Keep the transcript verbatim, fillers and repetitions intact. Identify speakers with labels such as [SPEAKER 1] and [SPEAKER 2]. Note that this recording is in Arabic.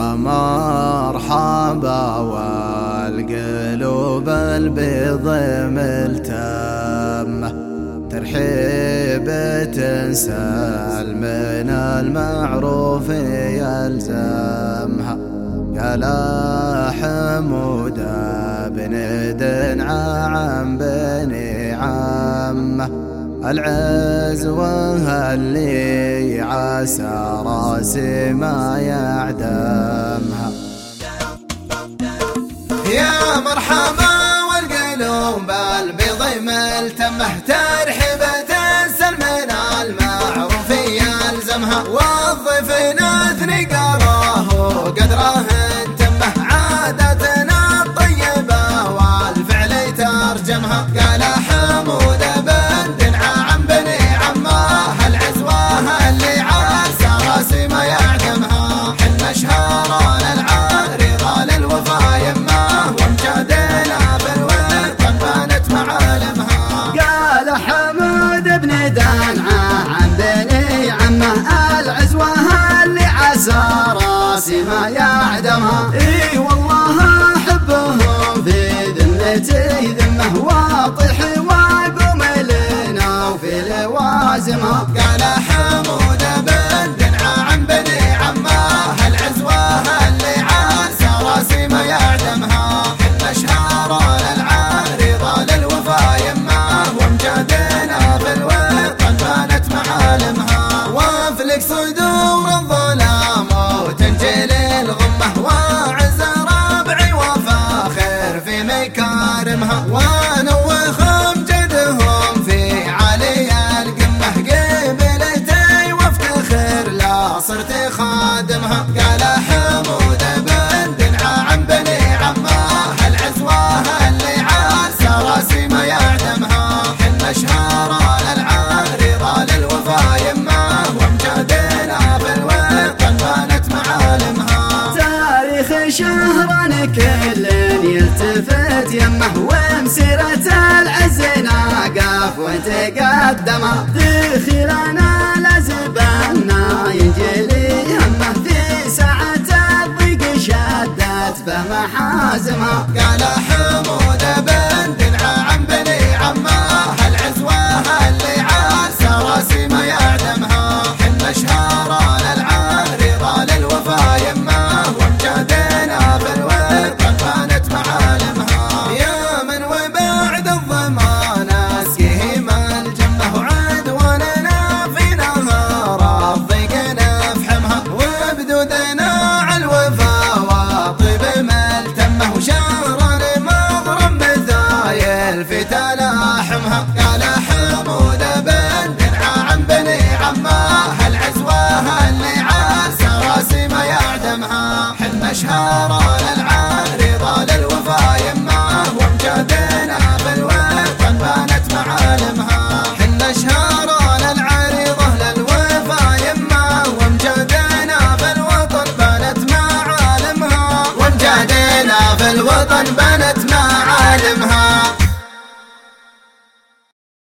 [SPEAKER 1] مرحبا والقلوب البيض ملتمة ترحيب تنسال من المعروف يلزمها. قال حمود بن دنعا عن بني عمه العزوة اللي عسى راسي ما يعدمها.
[SPEAKER 2] يا مرحبا والقلوب البيض ملتمة ترحيب تنسل من المعروف يلزمها. والضيفنا اثني قراه قدره تمه عادتنا الطيبة والفعل ترجمها. قال حمود بن دنعا عن بني عمه العزوة اللي عسى راسي ما يعدمها. حنا اشهار العارضة للوفا يمه وامجادنا بالوطن بانت معالمها.
[SPEAKER 3] قال حمود بن دنعا عن بني عمه العزوة اللي عسى راسي ما يعدمها. اي والله احبهم في ذمتي ذمه واطيح واقوم لنا وفي لوازمها.
[SPEAKER 2] قال حمود بن دنعا عن بني عمه العزوة اللي عسى راسي ما يعدمها. حنا اشهار العارضة للوفا يمه وامجادنا في الوطن بانت معالمها. وافلك صدور الظلام وتنجل الغمة وعز ربعي وفاخر في مكارمها. ونوخ امجدهم في علي القمة قبلتي وافتخر لا صرت خادمها. قال حمود بن دنعا عن بني عمه العزوة اللي عسى راسي ما يعدمها. حنا اشهار العارضة للوفا يمه وامجادنا في الوطن بانت معالمها.
[SPEAKER 3] تاريخ شهرنا كل يلتفت يمه ومسيرة العز ناقف وتقدمه. دخيلنا لزبنا ينجلي همه في ساعة الضيق شدت فمحازمها.
[SPEAKER 2] قال حمود بن دنعا عن بني عمه العزوة اللي عسى راسي ما يعدمها. حنا اشهار العارضة للوفا يمه وامجادنا في الوطن بانت معالمها. يا من وبعد الضمان اسقيه ما الجمه وعدواننا في نهار الضيق نفحمها. وبدودنا على الوفا واطيب ملتمه وشهر مضرم مثايل في تلاحمها. قال حمود بن دنعا عن بني عمه العزوة اللي عسى راسي ما يعدمها. حنا اشهار العارضة للوفا يمه وامجادنا في الوطن بانت معالمها. حنا اشهار العارضة للوفا يمه وامجادنا في الوطن بانت معالمها. وامجادنا في الوطن بانت معالمها.